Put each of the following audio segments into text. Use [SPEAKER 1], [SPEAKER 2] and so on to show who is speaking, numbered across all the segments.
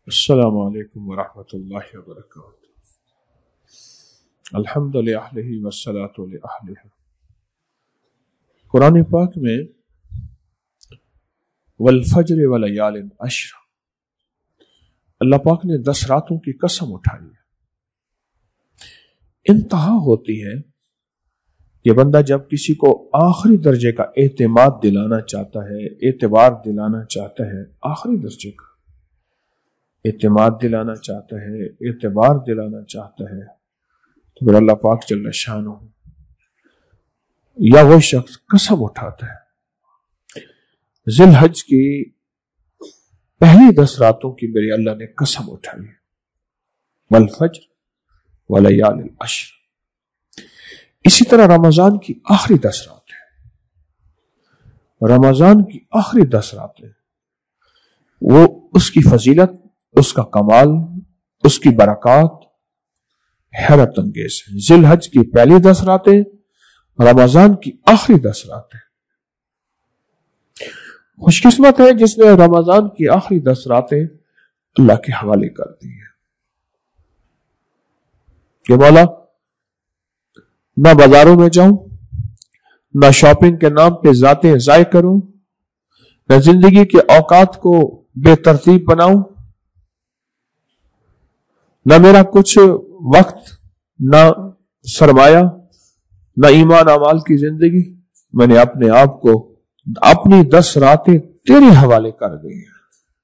[SPEAKER 1] السلام علیکم ورحمۃ اللہ وبرکاتہ۔ الحمد للہ والصلاۃ لأہلہ۔ قرآن پاک میں والفجر ولیال عشر، اللہ پاک نے 10 راتوں کی قسم اٹھائی ہے۔ انتہا ہوتی ہے کہ بندہ جب کسی کو آخری درجے کا اعتماد دلانا چاہتا ہے، اعتبار دلانا چاہتا ہے، آخری درجے کا اعتماد دلانا چاہتا ہے، اعتبار دلانا چاہتا ہے، تو پھر اللہ پاک جل شانہ یا وہ شخص قسم اٹھاتا ہے۔ ذی الحج کی پہلی 10 راتوں کی میری اللہ نے قسم اٹھائی ہے، والفجر ولیال العشر۔ اسی طرح رمضان کی آخری 10 راتیں، رمضان کی آخری 10 راتیں، وہ اس کی فضیلت، اس کا کمال، اس کی برکات حیرت انگیز ہے۔ ذی الحج کی پہلی 10 راتیں، رمضان کی آخری 10 راتیں۔ خوش قسمت ہے جس نے رمضان کی آخری 10 راتیں اللہ کے حوالے کر دی ہیں کہ مولا نہ بازاروں میں جاؤں، نہ شاپنگ کے نام پہ ذاتیں ضائع کروں، نہ زندگی کے اوقات کو بے ترتیب بناؤں، نہ میرا کچھ وقت، نہ سرمایہ، نہ ایمان اعمال کی زندگی، میں نے اپنے آپ کو اپنی 10 راتیں تیرے حوالے کر دی ہیں۔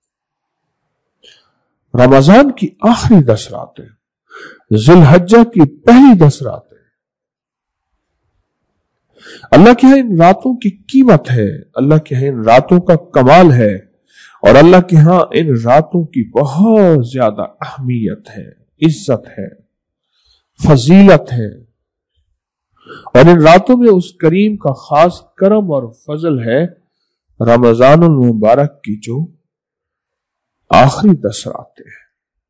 [SPEAKER 1] رمضان کی آخری 10 راتیں، ذی الحجہ کی پہلی 10 راتیں، اللہ کے ہاں ان راتوں کی قیمت ہے، اللہ کے ہاں ان راتوں کا کمال ہے، اور اللہ کے ہاں ان راتوں کی بہت زیادہ اہمیت ہے، عزت ہے، فضیلت ہے، اور ان راتوں میں اس کریم کا خاص کرم اور فضل ہے، رمضان المبارک کی جو آخری 10 راتیں ہیں،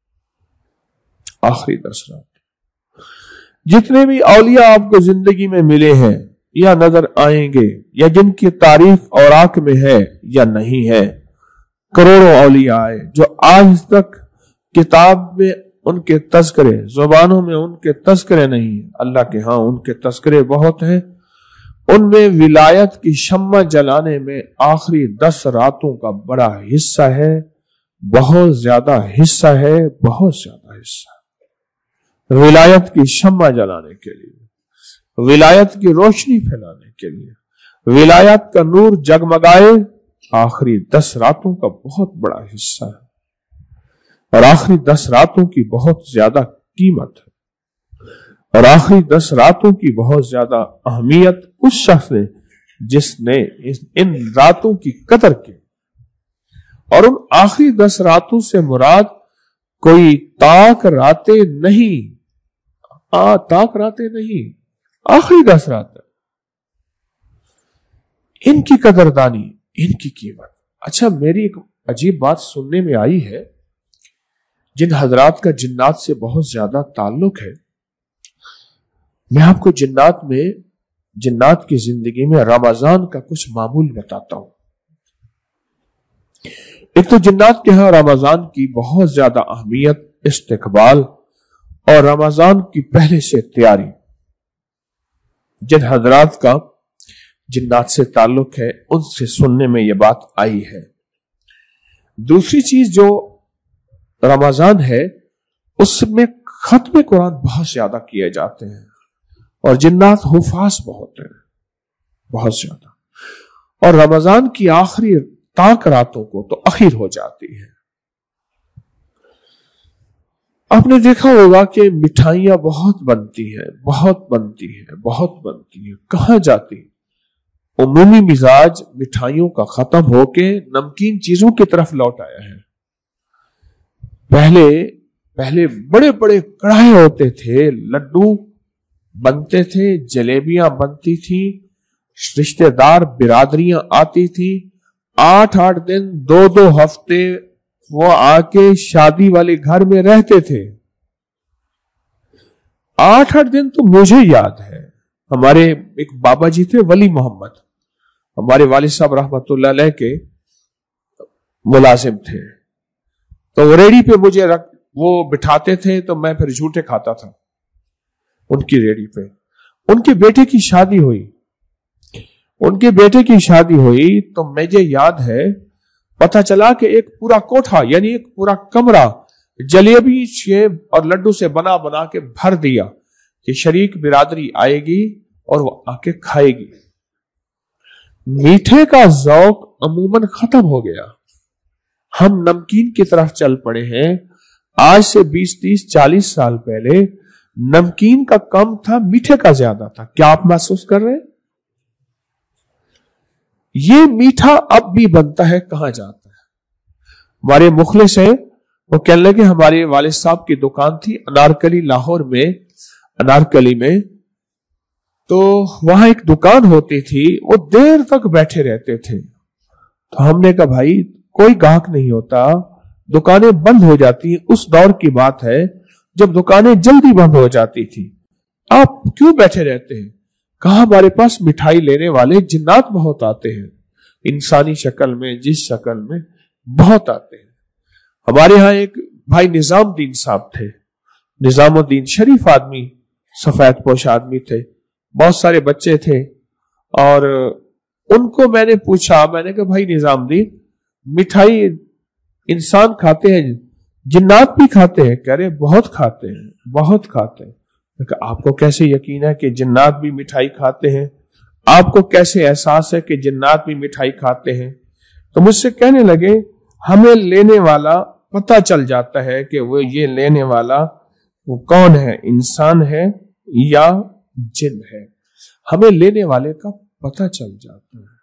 [SPEAKER 1] آخری 10 راتیں۔ جتنے بھی اولیاء آپ کو زندگی میں ملے ہیں یا نظر آئیں گے، یا جن کی تعریف اوراق میں ہے یا نہیں ہے، کروڑوں اولیاء آئے جو آج تک کتاب میں ان کے تذکرے، زبانوں میں ان کے تذکرے نہیں، اللہ کے ہاں ان کے تذکرے بہت ہیں۔ ان میں ولایت کی شمع جلانے میں آخری 10 راتوں کا بڑا حصہ ہے، بہت زیادہ حصہ ہے، بہت زیادہ حصہ ہے۔ ولایت کی شمع جلانے کے لیے، ولایت کی روشنی پھیلانے کے لیے، ولایت کا نور جگمگائے، آخری 10 راتوں کا بہت بڑا حصہ ہے، اور آخری 10 راتوں کی بہت زیادہ قیمت ہے، اور آخری 10 راتوں کی بہت زیادہ اہمیت اس شخص نے جس نے ان راتوں کی قدر کی۔ اور ان آخری 10 راتوں سے مراد کوئی طاق راتیں نہیں، طاق راتیں نہیں، آخری 10 راتیں، ان کی قدردانی، ان کی قیمت۔ اچھا، میری ایک عجیب بات سننے میں آئی ہے، جن حضرات کا جنات سے بہت زیادہ تعلق ہے، میں آپ کو جنات کی زندگی میں رمضان کا کچھ معمول بتاتا ہوں۔ ایک تو جنات کے ہاں رمضان کی بہت زیادہ اہمیت، استقبال، اور رمضان کی پہلے سے تیاری، جن حضرات کا جنات سے تعلق ہے ان سے سننے میں یہ بات آئی ہے۔ دوسری چیز جو رمضان ہے، اس میں ختم قرآن بہت زیادہ کیے جاتے ہیں، اور جنات حفاظ بہت ہیں، بہت زیادہ، اور رمضان کی آخری طاق راتوں کو تو اخیر ہو جاتی ہے۔ آپ نے دیکھا ہوگا کہ مٹھائیاں بہت بنتی ہیں، بہت بنتی ہیں، بہت بنتی ہیں، کہاں جاتی ہیں؟ عمومی مزاج مٹھائیوں کا ختم ہو کے نمکین چیزوں کی طرف لوٹ آیا ہے۔ پہلے بڑے بڑے کڑھائے ہوتے تھے، لڈو بنتے تھے، جلیبیاں بنتی تھی، رشتہ دار برادریاں آتی تھی، 8 دن، 2 ہفتے وہ آ کے شادی والے گھر میں رہتے تھے۔ 8 دن تو مجھے یاد ہے، ہمارے ایک بابا جی تھے ولی محمد، ہمارے والد صاحب رحمت اللہ علیہ کے ملازم تھے، تو وہ ریڑھی پہ مجھے وہ بٹھاتے تھے تو میں پھر جھوٹے کھاتا تھا ان کی ریڑھی پہ. ان کے بیٹے کی شادی ہوئی تو مجھے یاد ہے پتہ چلا کہ ایک پورا کوٹھا یعنی ایک پورا کمرہ جلیبی سیب اور لڈو سے بنا بنا کے بھر دیا کہ شریک برادری آئے گی اور وہ آ کے کھائے گی. میٹھے کا ذوق عموماً ختم ہو گیا. ہم نمکین کی طرف چل پڑے ہیں. آج سے 20 30 40 سال پہلے نمکین کا کم تھا, میٹھے کا زیادہ تھا. کیا آپ محسوس کر رہے ہیں؟ یہ میٹھا اب بھی بنتا ہے, کہاں جاتا ہے؟ ہمارے مخلص ہیں, وہ کہنے لگے ہمارے والد صاحب کی دکان تھی انارکلی, لاہور میں انارکلی میں, تو وہاں ایک دکان ہوتی تھی, وہ دیر تک بیٹھے رہتے تھے. تو ہم نے کہا بھائی کوئی گاہک نہیں ہوتا, دکانیں بند ہو جاتی ہیں. اس دور کی بات ہے جب دکانیں جلدی بند ہو جاتی تھی, آپ کیوں بیٹھے رہتے ہیں؟ کہا ہمارے پاس مٹھائی لینے والے جنات بہت آتے ہیں, انسانی شکل میں, جس شکل میں بہت آتے ہیں. ہمارے ہاں ایک بھائی نظام الدین صاحب تھے, نظام الدین شریف آدمی, سفید پوش آدمی تھے, بہت سارے بچے تھے. اور ان کو میں نے پوچھا, میں نے کہا بھائی نظام الدین, مٹھائی انسان کھاتے ہیں, جنات بھی کھاتے ہیں؟ کہہ رہے بہت کھاتے ہیں, بہت کھاتے ہیں. کہ آپ کو کیسے یقین ہے کہ جنات بھی مٹھائی کھاتے ہیں؟ آپ کو کیسے احساس ہے کہ جنات بھی مٹھائی کھاتے ہیں؟ تو مجھ سے کہنے لگے ہمیں لینے والا پتہ چل جاتا ہے کہ وہ یہ لینے والا وہ کون ہے, انسان ہے یا جن ہے. ہمیں لینے والے کا پتہ چل جاتا ہے.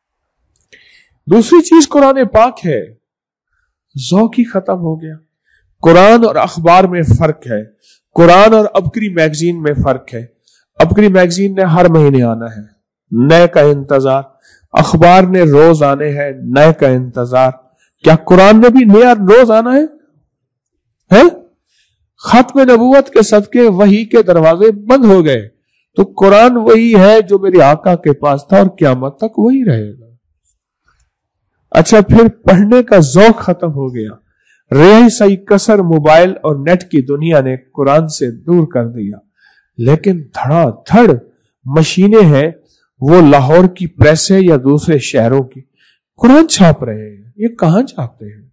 [SPEAKER 1] دوسری چیز قرآن پاک ہے. ذوق ہی ختم ہو گیا. قرآن اور اخبار میں فرق ہے, قرآن اور ابکری میگزین میں فرق ہے. ابکری میگزین نے ہر مہینے آنا ہے, نئے کا انتظار. اخبار نے روز آنے ہیں, نئے کا انتظار. کیا قرآن نے بھی نیا روز آنا ہے؟ ختم نبوت کے صدقے وحی کے دروازے بند ہو گئے, تو قرآن وہی ہے جو میرے آقا کے پاس تھا اور قیامت تک وہی رہے گا. اچھا, پھر پڑھنے کا ذوق ختم ہو گیا. رہی سہی کسر موبائل اور نیٹ کی دنیا نے قرآن سے دور کر دیا. لیکن دھڑا دھڑ مشینیں ہیں, وہ لاہور کی پریس ہے یا دوسرے شہروں کی, قرآن چھاپ رہے ہیں. یہ کہاں چھاپتے ہیں؟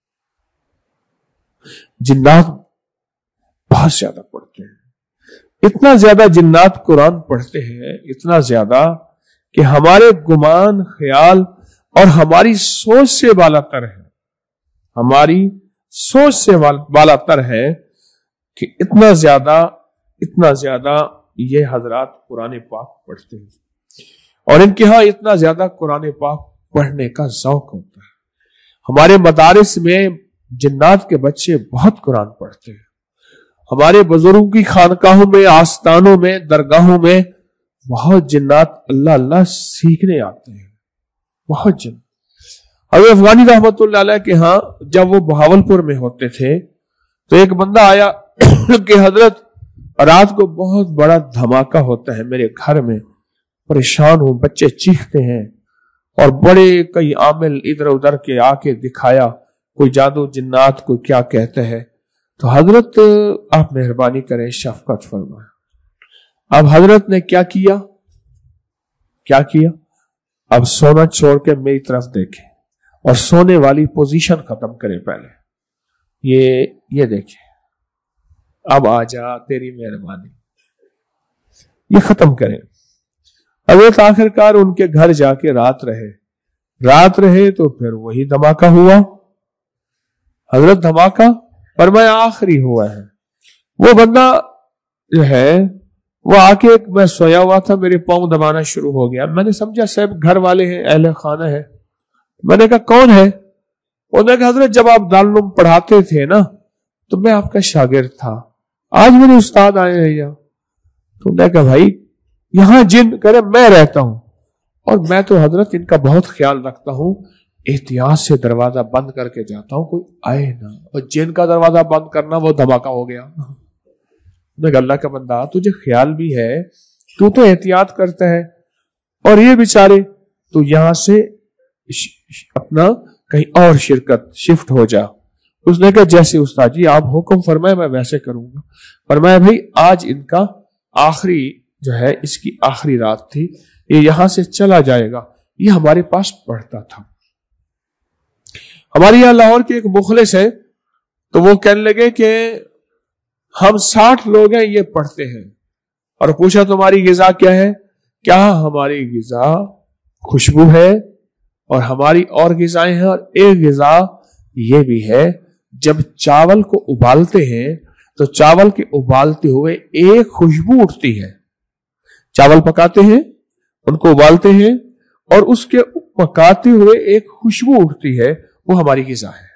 [SPEAKER 1] جنات بہت زیادہ پڑھتے ہیں, اتنا زیادہ جنات قرآن پڑھتے ہیں, اتنا زیادہ کہ ہمارے گمان, خیال اور ہماری سوچ سے بالا تر ہے. ہماری سوچ سے بالا تر ہے کہ اتنا زیادہ یہ حضرات قرآن پاک پڑھتے ہیں, اور ان کے ہاں اتنا زیادہ قرآن پاک پڑھنے کا ذوق ہوتا ہے. ہمارے مدارس میں جنات کے بچے بہت قرآن پڑھتے ہیں. ہمارے بزرگوں کی خانقاہوں میں, آستانوں میں, درگاہوں میں بہت جنات اللہ اللہ سیکھنے آتے ہیں, بہت جن. حضرت افغانی رحمت اللہ علیہ کے ہاں جب وہ بہاولپور میں ہوتے تھے تو ایک بندہ آیا کہ حضرت رات کو بہت بڑا دھماکہ ہوتا ہے میرے گھر میں, پریشان ہوں, بچے چیختے ہیں, اور بڑے کئی عامل ادھر ادھر کے آ کے دکھایا, کوئی جادو جنات کوئی کیا کہتے ہیں. تو حضرت آپ مہربانی کریں, شفقت فرمائیں. اب حضرت نے کیا کیا اب سونا چھوڑ کے میری طرف دیکھیں اور سونے والی پوزیشن ختم کریں. پہلے یہ دیکھیں, اب آ جا تیری مہربانی, یہ ختم کریں. حضرت آخر کار ان کے گھر جا کے رات رہے تو پھر وہی دھماکہ ہوا. حضرت دھماکہ فرمایا آخری ہوا ہے. وہ بندہ جو ہے وہ آ کے, میں سویا ہوا تھا, میرے پاؤں دبانا شروع ہو گیا. میں نے سمجھا صاحب گھر والے ہیں, اہل خانہ ہے. میں نے کہا کون ہے؟ انہوں نے کہا حضرت جب آپ دارالعلوم پڑھاتے تھے نا تو میں آپ کا شاگرد تھا, آج میرے استاد آئے ہیں یہاں. تو انہوں نے کہا بھائی یہاں جن کرے میں رہتا ہوں, اور میں تو حضرت ان کا بہت خیال رکھتا ہوں, احتیاط سے دروازہ بند کر کے جاتا ہوں کوئی آئے نہ. اور جن کا دروازہ بند کرنا وہ دھماکہ ہو گیا. اللہ کا بندہ تجھے خیال بھی ہے, تو احتیاط کرتا ہے, اور یہ بیچارے تو یہاں سے اپنا کہیں اور شرکت شفٹ ہو جا, उसने कहा जैसे उस्ताद जी आप हुक्म फरमाए मैं वैसे करूंगा। फरमाया भाई आज इनका आखिरी जो है इसकी आखिरी रात थी, ये यहां से चला जाएगा। ये हमारे पास पढ़ता था। हमारे यहां लाहौर के एक मुखलिस है, तो वो कहने लगे कि हम 60 लोग हैं ये पढ़ते हैं। और पूछा तुम्हारी गिजा क्या है? क्या हमारी गिजा खुशबू है और हमारी और गिजाएं हैं, और एक गिजा ये भी है जब चावल को उबालते हैं तो चावल के उबालते हुए एक खुशबू उठती है। चावल पकाते हैं, उनको उबालते हैं और उसके पकाते हुए एक खुशबू उठती है, वो हमारी गिजा है।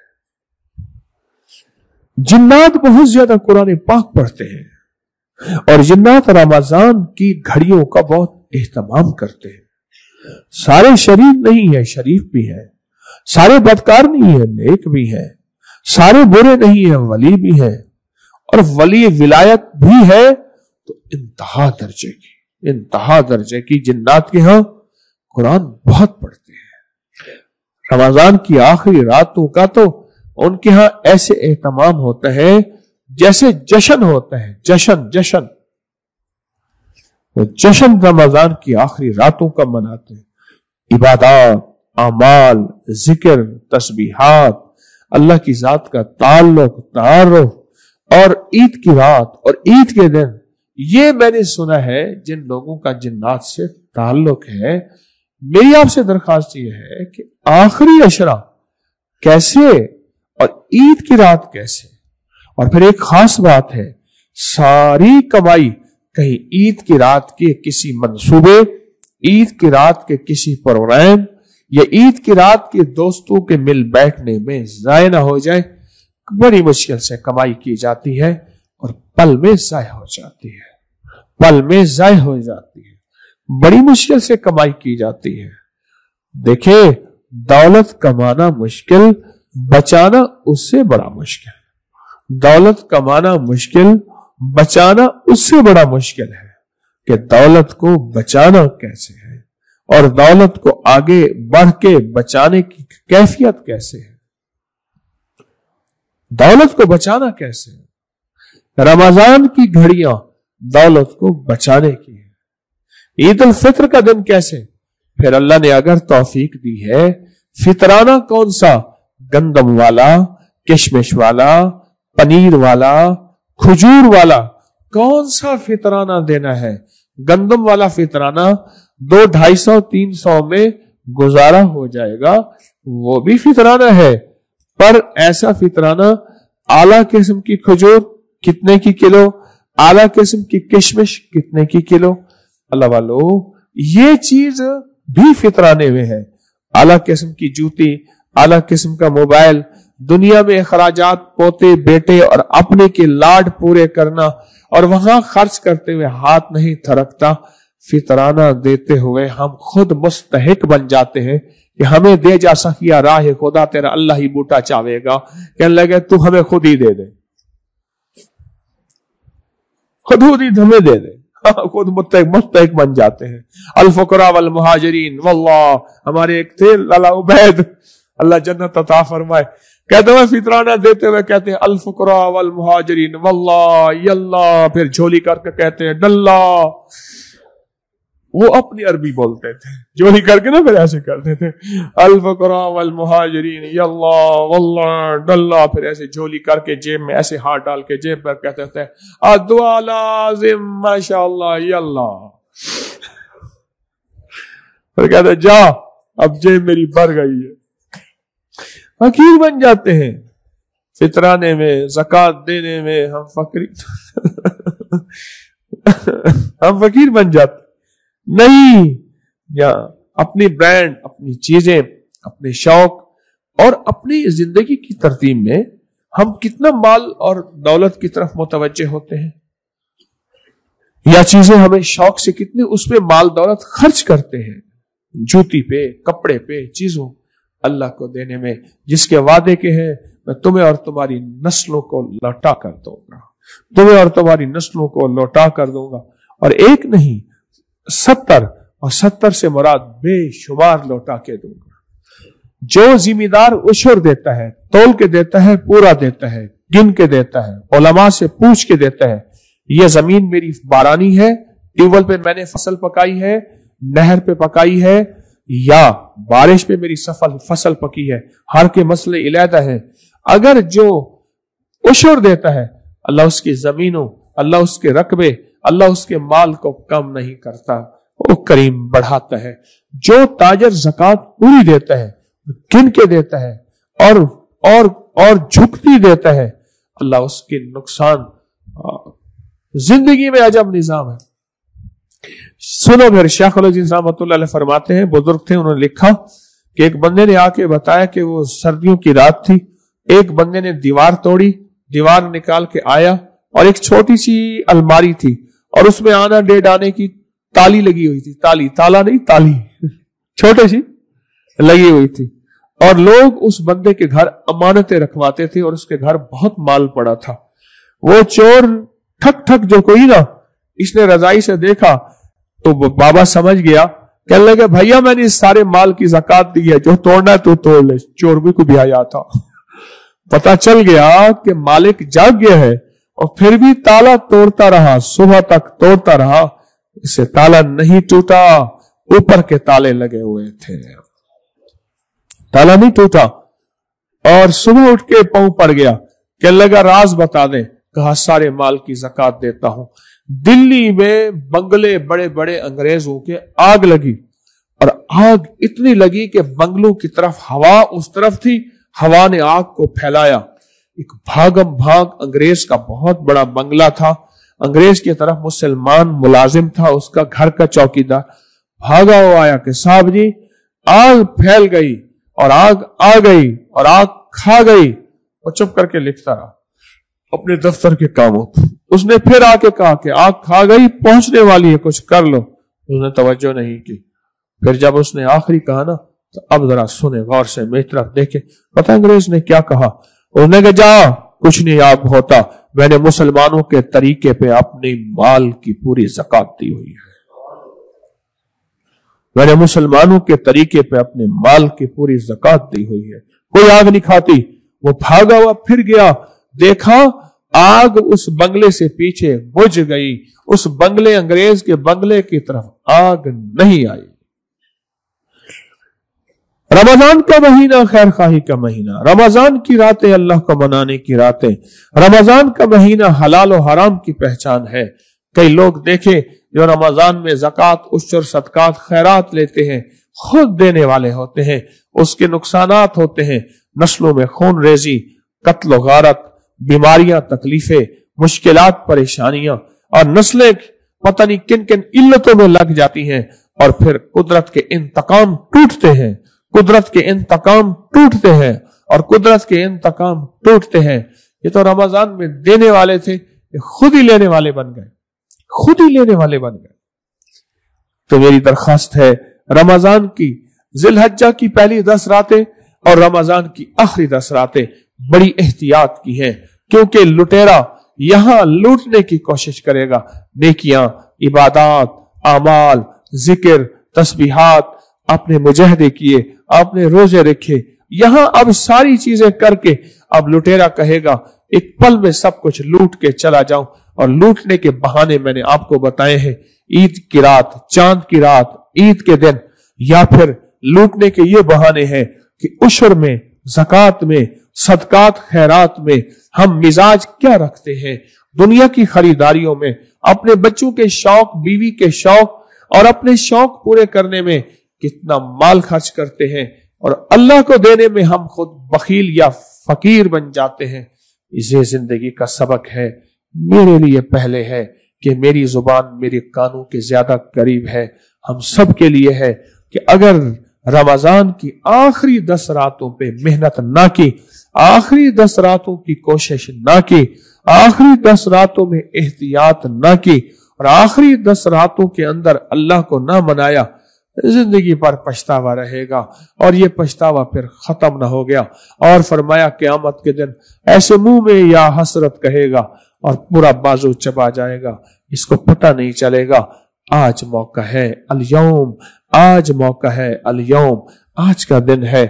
[SPEAKER 1] जिन्नात बहुत ज्यादा कुरान पाक पढ़ते हैं और जिन्नात रमजान की घड़ियों का बहुत एहतमाम करते हैं। सारे शरीफ नहीं है, शरीफ भी है। सारे बदकार नहीं है, नेक भी है। सारे बुरे नहीं है, वली भी है। और वली विलायत भी है तो इंतहा दर्जे की जिन्नात के यहां कुरान बहुत पढ़ते हैं। रमजान की आखिरी रातों का तो उनके यहां ऐसे एहतमाम होता है जैसे जश्न होता है, जश्न। वो जश्न रमजान की आखिरी रातों का मनाते हैं। इबादत, अमाल, जिक्र, तस्बीहात, अल्लाह की जात का तारुफ और ईद की रात और ईद के दिन, ये मैंने सुना है जिन लोगों का जिन्नात से ताल्लुक है। मेरी आपसे दरखास्त यह है कि आखिरी अशरा कैसे और ईद की रात कैसे। और फिर एक खास बात है, सारी कमाई कहीं ईद की रात के किसी मंसूबे, ईद की रात के किसी प्रोग्राम या ईद की रात के दोस्तों के मिल बैठने में जाया ना हो जाए। बड़ी मुश्किल से कमाई की जाती है और पल में जाया हो जाती है, बड़ी मुश्किल से कमाई की जाती है। देखिए, दौलत कमाना मुश्किल, बचाना उससे बड़ा मुश्किल। दौलत कमाना मुश्किल, बचाना उससे बड़ा मुश्किल है कि दौलत को बचाना कैसे है और दौलत को आगे बढ़ के बचाने की कैफियत कैसे है। दौलत को बचाना कैसे है? रमजान की घड़ियां दौलत को बचाने की है। ईद उल फित्र का दिन कैसे? फिर अल्लाह ने अगर तौफीक दी है, फितराना कौन सा? गंदम वाला, किशमिश वाला, पनीर वाला, खजूर वाला, कौन सा फितराना देना है? गंदम वाला फितराना 200-250-300 में गुजारा हो जाएगा, वो भी फितराना है। पर ऐसा फितराना, आला किस्म की खजूर कितने की किलो, आला किस्म की किशमिश कितने की किलो। अल्लाह वालो, ये चीज भी फितराने में है। आला किस्म की जूती, आला किस्म का मोबाइल, दुनिया में अखराजात, पोते बेटे और अपने के लाड पूरे करना, और वहां खर्च करते हुए हाथ नहीं थरकता। फितराना देते हुए हम खुद मुस्तहिक बन जाते हैं कि हमें दे जा सकिया राह खुदा, तेरा अल्लाह ही बूटा चावेगा। कहने लगे तू हमें खुद ही दे दे, खुद ही हमें दे दे। खुद मुस्तहिक बन जाते हैं। अल फुकरा वल मुहाजिरीन वल्लाह, हमारे एक थे लाला उबैद, अल्लाह जन्नत अता फरमाए, कहते हुए फितराना देते हुए कहते हैं अल फुकरा वल मुहाजिरीन वल्लाह यल्लाह, फिर झोली करके कहते हैं डल्ला। वो अपनी अरबी बोलते थे, झोली करके ना फिर ऐसे करते थे अल फुकरा वल मुहाजिरीन यल्लाह वल्लाह डल्ला, फिर ऐसे झोली करके जेब में ऐसे हाथ डाल के जेब पर कहते थे अद्वा लाजिम माशाअल्लाह यल्लाह। फिर कहते जा अब जेब मेरी भर गई है। फकीर बन जाते हैं फितराने में, ज़कात देने में हम हम फकीर बन जाते नहीं। या अपनी ब्रांड, अपनी चीजें, अपने शौक और अपनी जिंदगी की तरतीब में हम कितना माल और दौलत की तरफ मुतवज्जे होते हैं, या चीजें हमें शौक से कितने उसमें माल दौलत खर्च करते हैं, जूती पे, कपड़े पे, चीजों अल्लाह को देने में, जिसके वादे के हैं मैं तुम्हें और तुम्हारी नस्लों को लौटा कर दूंगा, तुम्हें और तुम्हारी नस्लों को लौटा कर दूंगा। और एक नहीं 70, और 70 से मुराद बेशुमार लौटा के दूंगा। जो जिम्मेदार उशर देता है, तोल के देता है, पूरा देता है, गिन के देता है, उलमा से पूछ के देता है, यह जमीन मेरी बारानी है, ट्यूबवेल पे मैंने फसल पकाई है, नहर पे पकाई है, या बारिश पे मेरी फसल पकी है, हर के मसले इलादा है। अगर जो उशर देता है, अल्लाह उसकी जमीनों, अल्लाह उसके रकबे, अल्लाह उसके माल को कम नहीं करता, वो करीम बढ़ाता है। जो ताजर ज़कात पूरी देता है, गिन के देता है और झुकती देता है, अल्लाह उसके नुकसान, जिंदगी में अजब निजाम है। सुनो फिर, शेख अल-अज़ीज़ रहमतुल्लाह अलैह फरमाते हैं, बुजुर्ग थे, उन्होंने लिखा कि एक बंदे ने आके बताया कि वो सर्दियों की रात थी, एक बंदे ने दीवार तोड़ी, दीवार निकाल के आया और एक छोटी सी अलमारी थी और उसमें आना डेढ़ आने की ताली लगी हुई थी, ताला नहीं, ताली छोटी सी लगी हुई थी, और लोग उस बंदे के घर अमानतें रखवाते थे और उसके घर बहुत माल पड़ा था। वो चोर ठक ठक जो कोई ना, इसने रजाई से देखा तो बाबा समझ गया, कहने लगे भैया मैंने इस सारे माल की ज़कात दी है, जो तोड़ना है तो तोड़ ले। चोर भी को भी आया था, पता चल गया कि मालिक जाग गया है, और फिर भी ताला तोड़ता रहा, सुबह तक तोड़ता रहा, इससे ताला नहीं टूटा, ऊपर के ताले लगे हुए थे, ताला नहीं टूटा। और सुबह उठ के पांव पड़ गया, कहने लगा राज बता दे, कहा सारे माल की ज़कात देता हूं। दिल्ली में बंगले बड़े बड़े अंग्रेजों के आग लगी, और आग इतनी लगी कि बंगलों की तरफ हवा उस तरफ थी, हवा ने आग को फैलाया। एक भागम भाग अंग्रेज का बहुत बड़ा बंगला था, अंग्रेज की तरफ मुसलमान मुलाजिम था, उसका घर का चौकीदार भागा हुआ आया कि साहब जी आग फैल गई और आग आ गई और आग खा गई, और चुप करके लिखता रहा अपने दफ्तर के कामों। उसने फिर आके कहा कि आग खा गई, पहुंचने वाली है, कुछ कर लो। उसने तवज्जो नहीं की। फिर जब उसने आखिरी कहा ना, तो अब जरा सुने गौर से, मेरी तरफ देखे। पता अंग्रेज ने क्या कहा? उसने कहा जा, कुछ नहीं आग होता, मैंने मुसलमानों के तरीके पे अपने माल की पूरी ज़कात दी हुई है, मैंने मुसलमानों के तरीके पे अपने माल की पूरी ज़कात दी हुई है। कोई आग नहीं खाती। वो भागा हुआ फिर गया, देखा आग उस बंगले से पीछे बुझ गई, उस बंगले, अंग्रेज के बंगले की तरफ आग नहीं आई। रमजान का महीना खैर खाही का महीना, रमजान की रातें अल्लाह को मनाने की रातें, रमजान का महीना हलाल और हराम की पहचान है। कई लोग देखे जो रमजान में ज़कात, उश्र, सदकात, खैरात लेते हैं, खुद देने वाले होते हैं, उसके नुकसानात होते हैं, नस्लों में खून रेजी, कत्ल गारत, बीमारियां, तकलीफें, मुश्किलात, परेशानियां, और नस्लें पता नहीं किन किन इल्लतों में लग जाती हैं, और फिर कुदरत के इंतकाम टूटते हैं, कुदरत के इंतकाम टूटते हैं, और कुदरत के इंतकाम टूटते हैं। ये तो रमजान में देने वाले थे, ये खुद ही लेने वाले बन गए, खुद ही लेने वाले बन गए। तो मेरी दरखास्त है, रमजान की, जिलहज्जा की पहली 10 रातें और रमजान की आखिरी 10 रातें बड़ी एहतियात की हैं, क्योंकि लुटेरा यहां लूटने की कोशिश करेगा। नेकियां, इबादत, आमाल, जिक्र, तस्बीहात, आपने मुजाहिदे किए, आपने रोजे रखे, यहां अब सारी चीजें करके अब लुटेरा कहेगा एक पल में सब कुछ लूट के चला जाऊं। और लूटने के बहाने मैंने आपको बताए हैं, ईद की रात, चांद की रात, ईद के दिन, या फिर लूटने के ये बहाने हैं कि उशर में, ज़कात में, सदकात, खैरात में हम मिजाज क्या रखते हैं, दुनिया की खरीदारियों में, अपने बच्चों के शौक, बीवी के शौक और अपने शौक पूरे करने में कितना माल खर्च करते हैं, और अल्लाह को देने में हम खुद बखील या फकीर बन जाते हैं। इसे जिंदगी का सबक है, मेरे लिए पहले है कि मेरी जुबान मेरे कानों के ज्यादा करीब है, हम सब के लिए है कि अगर रमजान की आखिरी 10 रातों पे मेहनत ना की, आखिरी 10 रातों की कोशिश ना की, आखिरी 10 रातों में एहतियात ना की, और आखिरी 10 रातों के अंदर अल्लाह को ना मनाया, जिंदगी पर पछतावा रहेगा, और ये पछतावा फिर खत्म ना हो गया। और फरमाया क़यामत के दिन ऐसे मुंह में या हसरत कहेगा और पूरा बाजू चबा जाएगा, इसको पता नहीं चलेगा। आज मौका है, अल-यौम, आज मौका है, अल-यौम, आज का दिन है।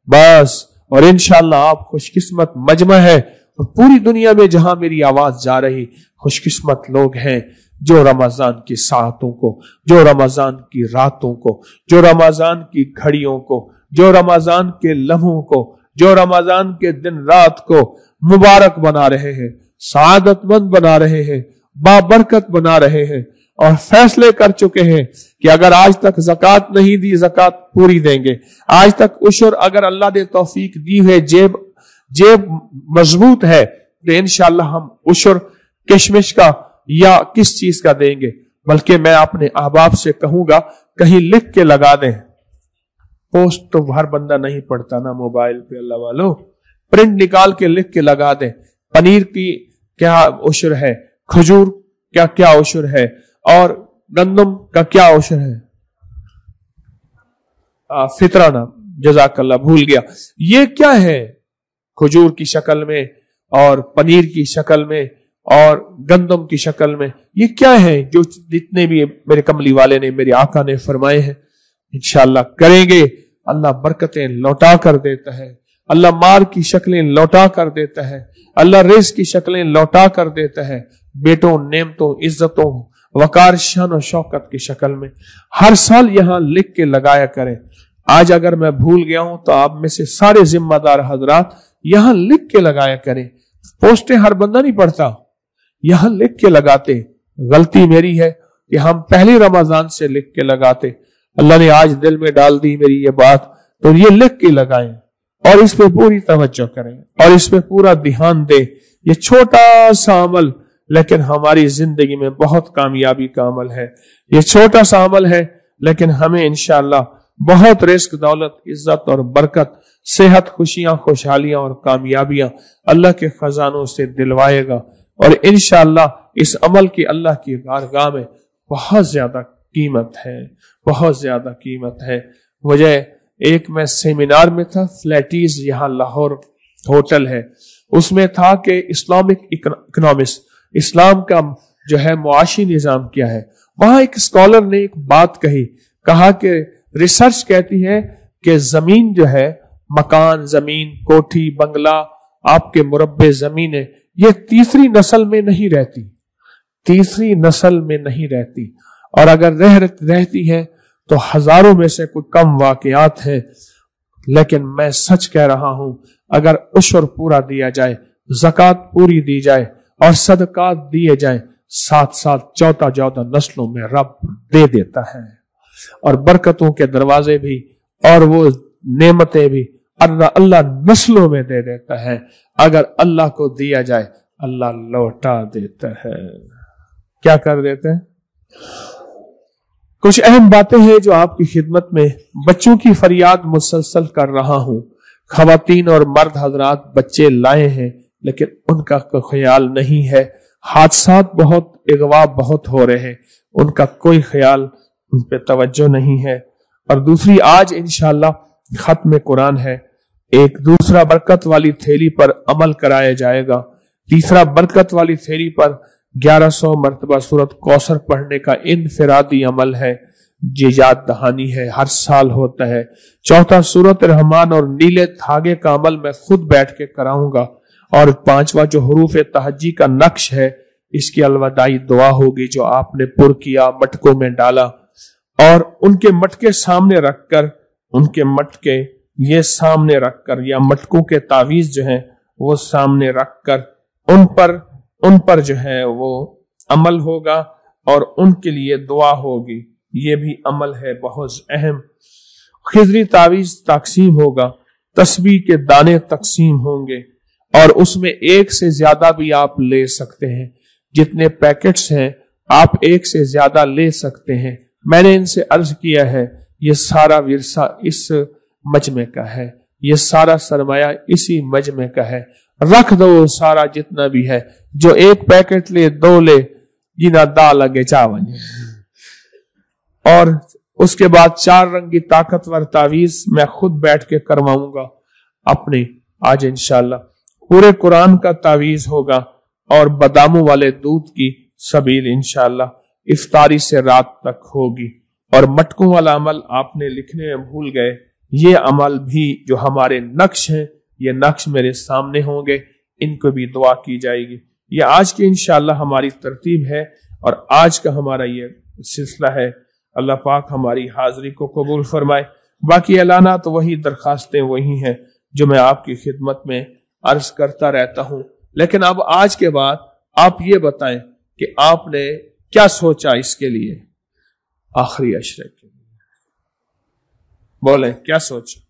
[SPEAKER 1] बस। और इंशाअल्लाह आप खुशकिस्मत मजमा है, और पूरी दुनिया में जहां मेरी आवाज जा रही, खुशकिस्मत लोग हैं जो रमजान की सातों को, जो रमजान की रातों को, जो रमजान की घड़ियों को, जो रमजान के लम्हों को, जो रमजान के दिन रात को मुबारक बना रहे हैं, सआदतमंद बना रहे हैं, बाबरकत बना रहे हैं, और फैसले कर चुके हैं कि अगर आज तक ज़कात नहीं दी, ज़कात पूरी देंगे। आज तक उशर अगर अल्लाह ने तौफीक दी है, जेब मजबूत है, तो इंशाअल्लाह हम उशर किशमिश का या किस चीज का देंगे। बल्कि मैं अपने अहबाब से कहूंगा कहीं लिख के लगा दें। पोस्ट तो हर बंदा नहीं पढ़ता ना मोबाइल पे, अल्लाह वालों, प्रिंट निकाल के लिख के लगा दें। पनीर की क्या उशर है, खजूर क्या क्या उशर है, और गंदम का क्या उशर है, फितराना, जज़ाकल्लाह भूल गया। ये क्या है, खजूर की शक्ल में और पनीर की शक्ल में और गंदम की शक्ल में, ये क्या है जो जितने भी मेरे कमली वाले ने, मेरे आका ने फरमाए हैं, इंशाअल्लाह करेंगे। अल्लाह बरकतें लौटा कर देता है, अल्लाह मार की शक्लें लौटा कर देता है, अल्लाह रिज़्क़ की शक्लें लौटा कर देता है, बेटों, नेमतों, इज्जतों, वकार, शान और शौकत की शक्ल में। हर साल यहां लिख के लगाया करें। आज अगर मैं भूल गया हूं तो आप में से सारे जिम्मेदार हजरात यहां लिख के लगाया करें। पोस्टें हर बंदा नहीं पढ़ता, यहां लिख के लगाते। गलती मेरी है कि हम पहले रमजान से लिख के लगाते। अल्लाह ने आज दिल में डाल दी मेरी ये बात, तो ये लिख के लगाएं और इस पे पूरी तवज्जो करें और इस पे पूरा ध्यान दें। ये छोटा सा अमल लेकिन हमारी जिंदगी में बहुत कामयाबी का अमल है। ये छोटा सा अमल है लेकिन हमें इंशाअल्लाह बहुत रिस्क, दौलत, इज्जत और बरकत, सेहत, खुशियां, खुशहालियां और कामयाबियां अल्लाह के खजानों से दिलवाएगा। और इंशाअल्लाह इस अमल की अल्लाह की बारगाह में बहुत ज्यादा कीमत है, बहुत ज्यादा कीमत है। मुझे एक मैं सेमिनार में था, फ्लैटीज यहाँ लाहौर होटल है, उसमें था कि इस्लामिक इकोनॉमिक्स, इस्लाम का जो है मुआशी निजाम क्या है। वहां एक स्कॉलर ने एक बात कही, कहा कि रिसर्च कहती है कि जमीन जो है, मकान, जमीन, कोठी, बंगला, आपके मुरब्बे जमीनें, ये तीसरी नस्ल में नहीं रहती, तीसरी नस्ल में नहीं रहती। और अगर रहती है तो हजारों में से कोई कम वाकयात है। लेकिन मैं सच कह रहा हूं, अगर उशर पूरा दिया जाए, ज़कात पूरी दी जाए और सदकात दिए जाए, साथ साथ चौथा चौथा नस्लों में रब दे देता है। और बरकतों के दरवाजे भी और वो नेमतें भी अल्लाह नस्लों में दे देता है। अगर अल्लाह को दिया जाए, अल्लाह लौटा देता है। क्या कर देते हैं? कुछ अहम बातें हैं जो आपकी खिदमत में, बच्चों की फरियाद मुसलसल कर रहा हूं। खवातीन और मर्द हजरात बच्चे लाए हैं लेकिन उनका कोई ख्याल नहीं है। हादसात बहुत, अगवा बहुत हो रहे हैं, उनका कोई ख्याल, उन पे तवज्जो नहीं है। और दूसरी, आज इंशाअल्लाह खत्म कुरान है। एक दूसरा बरकत वाली थैली पर अमल कराया जाएगा। तीसरा बरकत वाली थैली पर 1100 मरतबा सूरत कौसर पढ़ने का इनफिरादी अमल है, ये याद दहानी है, हर साल होता है। चौथा सूरत रहमान और नीले धागे का अमल मैं खुद बैठ के कराऊंगा। और पांचवा जो हुरूफ तहज्जी का नक्श है, इसकी अलविदाई दुआ होगी जो आपने पुर किया, मटकों में डाला, और उनके मटके सामने रखकर, उनके मटके ये सामने रखकर, या मटकों के तावीज जो हैं वो सामने रखकर उन पर जो है वो अमल होगा और उनके लिए दुआ होगी। ये भी अमल है बहुत अहम। खिजरी तावीज तकसीम होगा, तस्बीह के दाने तकसीम होंगे, और उसमें एक से ज्यादा भी आप ले सकते हैं। जितने पैकेट्स हैं आप एक से ज्यादा ले सकते हैं। मैंने इनसे अर्ज किया है, ये सारा विरसा इस मजमे का है, ये सारा सरमाया इसी मजमे का है। रख दो सारा जितना भी है, जो एक पैकेट ले, दो ले, जिना दा लगे चावल। और उसके बाद 4 रंगी ताकतवर तावीज मैं खुद बैठ के करवाऊंगा अपने। आज इंशाअल्लाह पूरे कुरान का तावीज होगा और बादामों वाले दूध की सबील इंशाअल्लाह इफ्तारी से रात तक होगी। और मटकों वाला अमल आपने लिखने में भूल गए, یہ عمل بھی جو ہمارے نقش ہیں، یہ نقش میرے سامنے ہوں گے، ان کو بھی دعا کی جائے گی۔ یہ آج کی انشاءاللہ ہماری ترتیب ہے اور آج کا ہمارا یہ سلسلہ ہے۔ اللہ پاک ہماری حاضری کو قبول فرمائے۔ باقی اعلانات وہی، درخواستیں وہی ہیں جو میں آپ کی خدمت میں عرض کرتا رہتا ہوں، لیکن اب آج کے بعد آپ یہ بتائیں کہ آپ نے کیا سوچا اس کے لیے، آخری عشرے کے لیے بولیں کیا سوچا،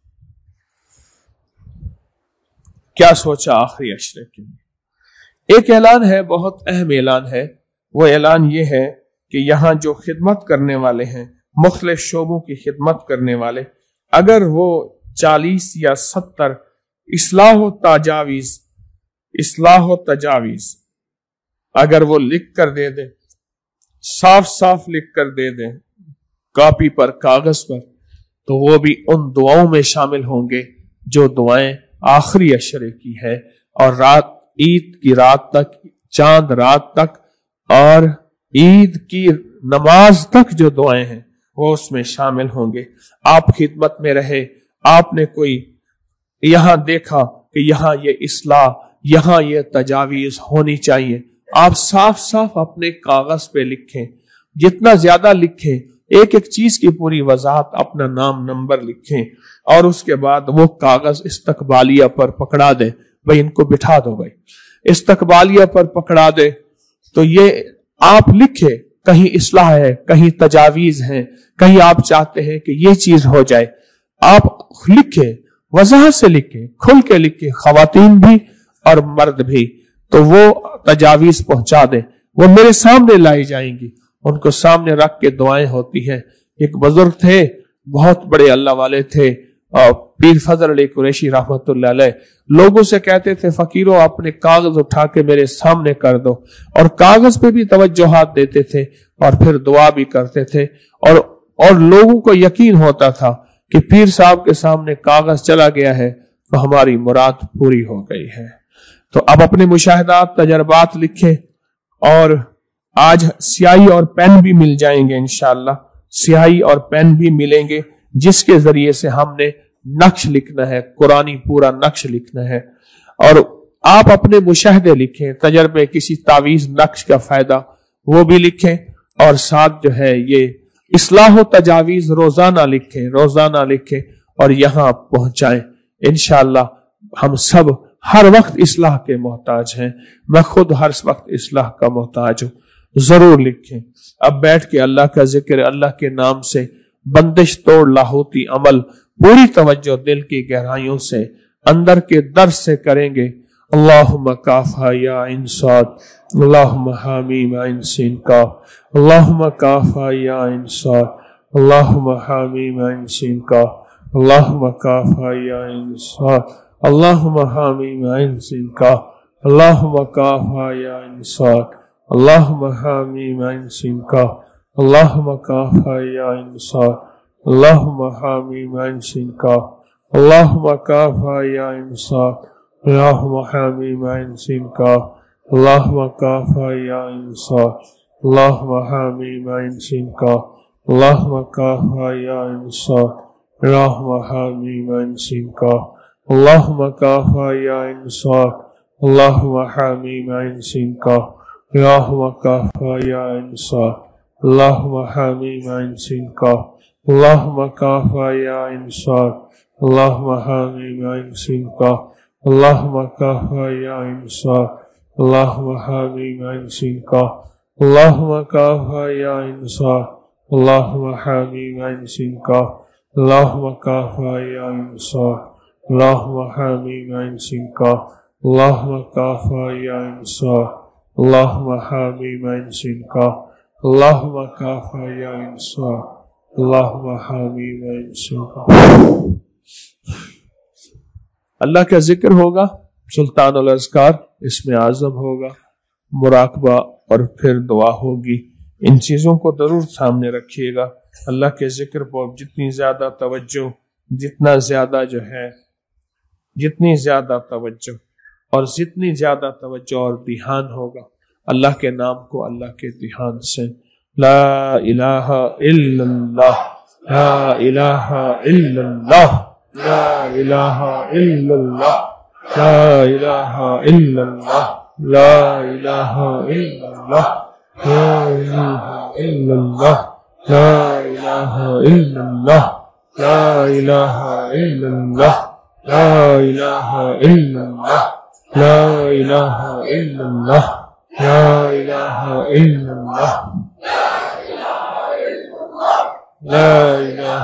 [SPEAKER 1] کیا سوچا آخری عشرے کے لیے۔ ایک اعلان ہے، بہت اہم اعلان ہے، وہ اعلان یہ ہے کہ یہاں جو خدمت کرنے والے ہیں، مختلف شعبوں کی خدمت کرنے والے، اگر وہ 40 یا 70 اصلاح و تجاویز اگر وہ لکھ کر دے دیں، صاف صاف لکھ کر دے دیں کاپی پر، کاغذ پر، تو وہ بھی ان دعاؤں میں شامل ہوں گے جو دعائیں آخری عشرے کی ہے، اور عید کی رات تک، چاند رات تک اور عید کی نماز تک جو دعائیں ہیں وہ اس میں شامل ہوں گے۔ آپ خدمت میں رہے، آپ نے کوئی یہاں دیکھا کہ یہاں یہ اصلاح، یہاں یہ تجاویز ہونی چاہیے، آپ صاف صاف اپنے کاغذ پہ لکھیں، جتنا زیادہ لکھیں، ایک ایک چیز کی پوری وضاحت، اپنا نام نمبر لکھیں، اور اس کے بعد وہ کاغذ استقبالیہ پر پکڑا دیں، بھئی ان کو بٹھا دو، بھئی استقبالیہ پر پکڑا دے، تو یہ آپ لکھیں، کہیں اصلاح ہے، کہیں تجاویز ہیں، کہیں آپ چاہتے ہیں کہ یہ چیز ہو جائے، آپ لکھیں، وضاحت سے لکھیں، کھل کے لکھیں، خواتین بھی اور مرد بھی، تو وہ تجاویز پہنچا دیں، وہ میرے سامنے لائی جائیں گی، ان کو سامنے رکھ کے دعائیں ہوتی ہیں۔ ایک بزرگ تھے، بہت بڑے اللہ والے تھے، پیر فضل علی قریشی رحمت اللہ علیہ، لوگوں سے کہتے تھے فقیروں اپنے کاغذ اٹھا کے میرے سامنے کر دو، اور کاغذ پہ بھی توجہات دیتے تھے اور پھر دعا بھی کرتے تھے، اور لوگوں کو یقین ہوتا تھا کہ پیر صاحب کے سامنے کاغذ چلا گیا ہے تو ہماری مراد پوری ہو گئی ہے۔ تو اب اپنے مشاہدات، تجربات لکھیں، اور آج سیاہی اور پین بھی مل جائیں گے انشاءاللہ، سیاہی اور پین بھی ملیں گے، جس کے ذریعے سے ہم نے نقش لکھنا ہے، قرآنی پورا نقش لکھنا ہے، اور آپ اپنے مشاہدے لکھیں، تجربے، کسی تعویذ نقش کا فائدہ وہ بھی لکھیں، اور ساتھ جو ہے یہ اصلاح و تجاویز روزانہ لکھیں اور یہاں پہنچائیں۔ انشاءاللہ ہم سب ہر وقت اصلاح کے محتاج ہیں، میں خود ہر وقت اصلاح کا محتاج ہوں، ضرور لکھیں۔ اب بیٹھ کے اللہ کا ذکر، اللہ کے نام سے بندش توڑ لاہوتی عمل پوری توجہ دل کی گہرائیوں سے، اندر کے درد سے کریں گے۔ اللہم کافہ یا انصاد، اللہم حامیم عین سین کاف، اللہم کافہ یا انصاد، اللہم حامیم عین سین کاف، اللہم کافہ یا انصاد، اللہم حامیم عین سین کاف، اللہم کافہ یا انصاد، اللہم حامیم عین سین کاف، اللہم کافہ یا انصاد، اللہم حامیم عین سین کاف، اللہم کافہ یا انصاد، اللہم حامیم عین سین کاف، اللہم کافہ یا انصاد، اللہم حامیم عین سین کاف، اللہم کافہ یا انصاد، اللہم حامیم عین سین کاف، اللہم کافہ یا انصاد، اللہم حامیم عین سین کاف، اللہم کافہ یا انصاد، اللہم حامیم عین سین کاف، اللہم کافہ یا انصاد، اللہم حامیم عین سین کاف، اللہم کافہ یا انصاد، اللہم حامیم عین سین کاف، اللہم کافہ یا انصاد، اللہم حامیم عین سین کاف، اللہم کافہ یا انصاد، اللہم حامیم عین سین کاف، اللہم کافہ یا انصاد، اللہم حامیم عین سین کاف، اللہم کافہ یا انصاد، اللہم حامیم عین سین کاف۔ اللہ کا ذکر ہوگا، سلطان الاذکار اسم اعظم ہوگا، مراقبہ، اور پھر دعا ہوگی۔ ان چیزوں کو ضرور سامنے رکھیے گا۔ اللہ کے ذکر پر جتنی زیادہ توجہ، جتنا زیادہ جو ہے، جتنی زیادہ توجہ اور جتنی زیادہ توجہ اور دھیان ہوگا اللہ کے نام کو، اللہ کے دھیان سے، لا الہ الا اللہ، لا الہ الا اللہ۔ لا الہ الا اللہ لا الہ الا اللہ لا الہ الا اللہ لا الہ الا اللہ لا الہ الا اللہ لا الہ الا اللہ لا الہ الا اللہ لا الہ الا اللہ لا الہ الا اللہ لا الہ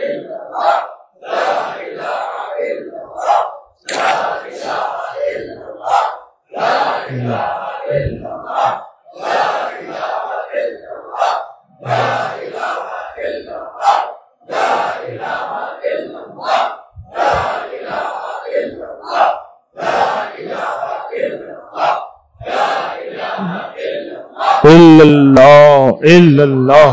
[SPEAKER 1] الا اللہ الا اللہ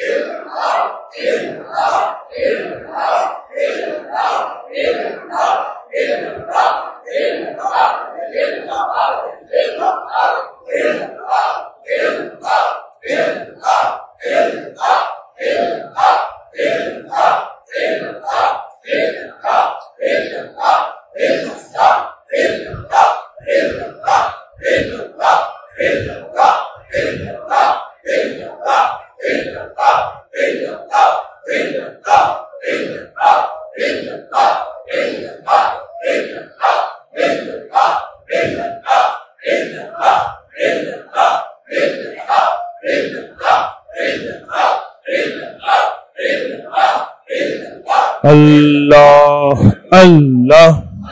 [SPEAKER 1] اللہ اللہ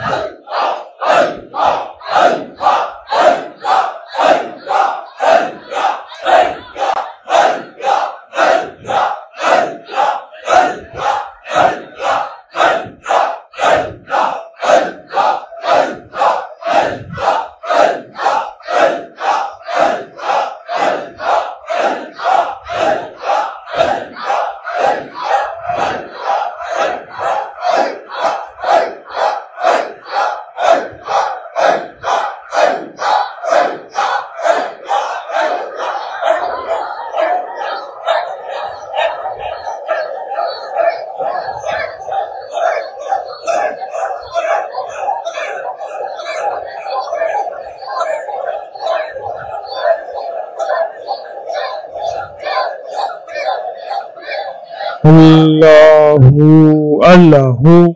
[SPEAKER 1] اللہ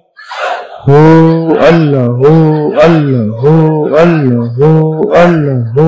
[SPEAKER 1] اللہ اللہ اللہ اللہ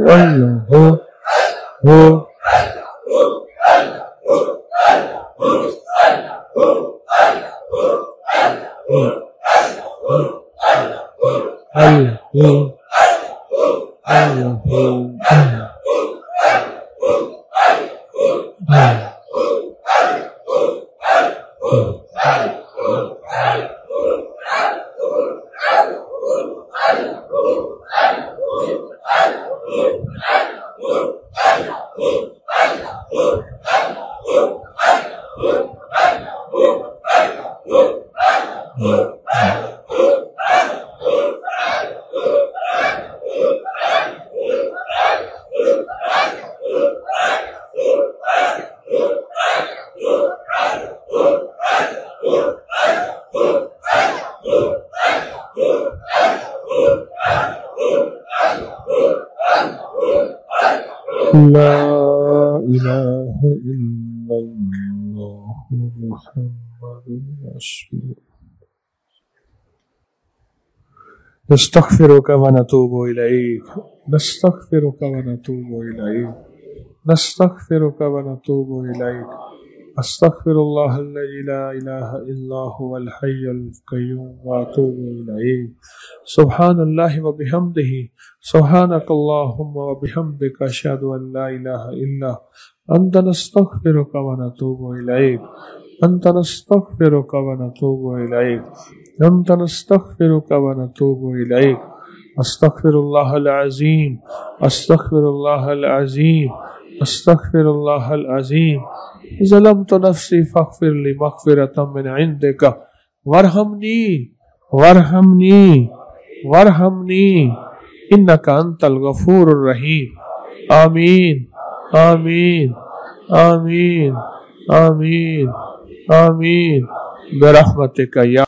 [SPEAKER 1] لا الہ الا اللہ محمد رسول نستغفرک ونتوب الیک نستغفرک ونتوب الیک نستغفرک ونتوب الیک استغفر اللہ الذی لا الہ الا هو الحی القیوم واتوب الیہ سبحان اللہ وبحمدہ سبحانک اللہم وبحمدک اشہد ان لا الہ الا انت نستغفرک ونتوب الیک انت نستغفرک ونتوب الیک انت نستغفرک ونتوب الیک استغفر اللہ العظیم استغفر اللہ العظیم استغفر اللہ العظیم ظلمت نفسی فاغفر لی مغفرۃ من عندک وارحمنی وارحمنی وارحمنی انک انت الغفور الرحیم آمین آمین آمین آمین آمین برحمتک یا